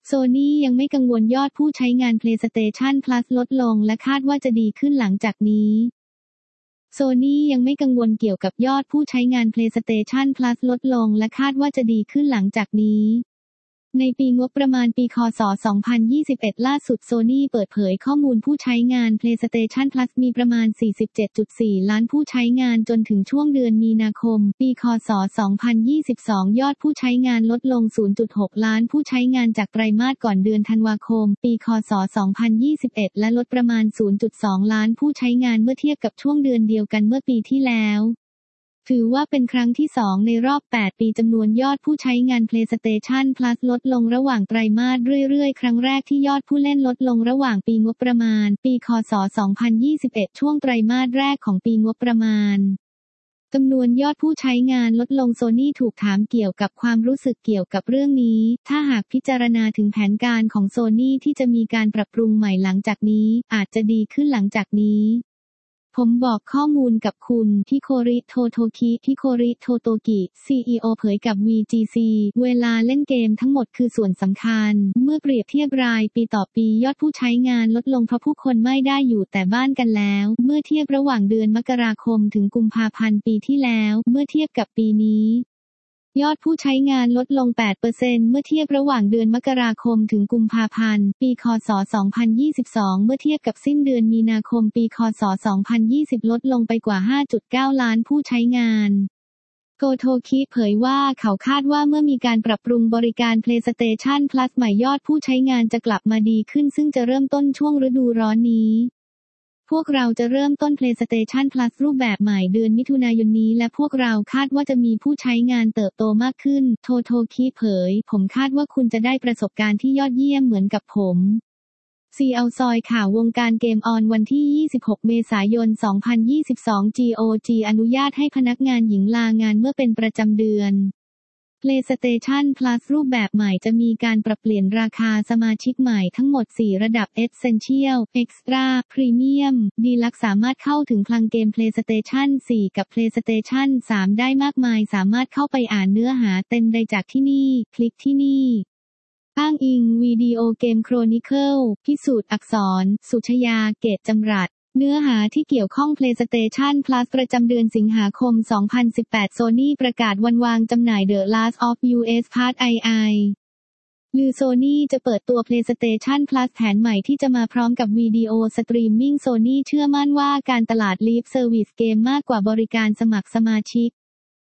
Sony ยังไม่กังวลยอดผู้ใช้งาน PlayStation Plus ลดลงและคาดว่าจะดีขึ้นหลังจากนี้ Sony ยังไม่กังวลเกี่ยวกับยอดผู้ใช้งาน PlayStation Plus ลดลงและคาดว่าจะดีขึ้นหลังจากนี้ในปีงบประมาณปีคศ 2021 ล่าสุด Sony เปิดเผยข้อมูลผู้ใช้งาน PlayStation Plus มีประมาณ 47.4 ล้านผู้ใช้งานจนถึงช่วงเดือนมีนาคม ปีคศ 2022 ยอดผู้ใช้งานลดลง 0.6 ล้านผู้ใช้งานจากไตรมาสก่อนเดือนธันวาคม ปีคศ 2021 และลดประมาณ 0.2 ล้านผู้ใช้งานเมื่อเทียบกับช่วงเดือนเดียวกันเมื่อปีที่แล้วถือว่าเป็นครั้งที่ 2 ในรอบ 8 ปีจำนวนยอดผู้ใช้งาน PlayStation Plus ลดลงระหว่างไตรมาสเรื่อยๆครั้งแรกที่ยอดผู้เล่นลดลงระหว่างปีงบประมาณปีคศ 2021 ช่วงไตรมาสแรกของปีงบประมาณจำนวนยอดผู้ใช้งานลดลง Sony ถูกถามเกี่ยวกับความรู้สึกเกี่ยวกับเรื่องนี้ถ้าหากพิจารณาถึงแผนการของ Sony ที่จะมีการปรับปรุงใหม่หลังจากนี้อาจจะดีขึ้นหลังจากนี้ผมบอกข้อมูลกับคุณฮิโคริ โทโตกิ CEO เผยกับ VGC เวลาเล่นเกมทั้งหมดคือส่วนสำคัญเมื่อเปรียบเทียบรายปีต่อปียอดผู้ใช้งานลดลงเพราะผู้คนไม่ได้อยู่แต่บ้านกันแล้วเมื่อเทียบระหว่างเดือนมกราคมถึงกุมภาพันธ์ปีที่แล้วเมื่อเทียบกับปีนี้ยอดผู้ใช้งานลดลง 8% เมื่อเทียบระหว่างเดือนมกราคมถึงกุมภาพันธ์ปีคศ 2022 เมื่อเทียบกับสิ้นเดือนมีนาคมปีคศ 2020 ลดลงไปกว่า 5.9 ล้านผู้ใช้งานโกโทคิเผยว่าเขาคาดว่าเมื่อมีการปรับปรุงบริการ PlayStation Plus ใหม่ยอดผู้ใช้งานจะกลับมาดีขึ้นซึ่งจะเริ่มต้นช่วงฤดูร้อนนี้พวกเราจะเริ่มต้น PlayStation Plus รูปแบบใหม่เดือนมิถุนายนนี้และพวกเราคาดว่าจะมีผู้ใช้งานเติบโตมากขึ้นโทโทคิเผยผมคาดว่าคุณจะได้ประสบการณ์ที่ยอดเยี่ยมเหมือนกับผมซีเอาซอยข่าววงการเกมออนวันที่ 26 เมษายน 2022 GOG อนุญาตให้พนักงานหญิงลางานเมื่อเป็นประจำเดือนPlayStation Plus รูปแบบใหม่จะมีการปรับเปลี่ยนราคาสมาชิกใหม่ทั้งหมด 4 ระดับ Essential Extra Premium Deluxe สามารถเข้าถึงคลังเกม PlayStation 4 กับ PlayStation 3 ได้มากมายสามารถเข้าไปอ่านเนื้อหาเต็มได้จากที่นี่คลิกที่นี่อ้างอิงวิดีโอเกมโครนิเคิลพิสูจน์อักษรสุชยาเกตจำรัดเนื้อหาที่เกี่ยวข้อง PlayStation Plus ประจำเดือนสิงหาคม 2018 Sony ประกาศวันวางจำหน่าย The Last of Us Part II ลือ Sony จะเปิดตัว PlayStation Plus แผนใหม่ที่จะมาพร้อมกับวิดีโอสตรีมมิ่ง Sony เชื่อมั่นว่าการตลาด Live Service เกมมากกว่าบริการสมัครสมาชิก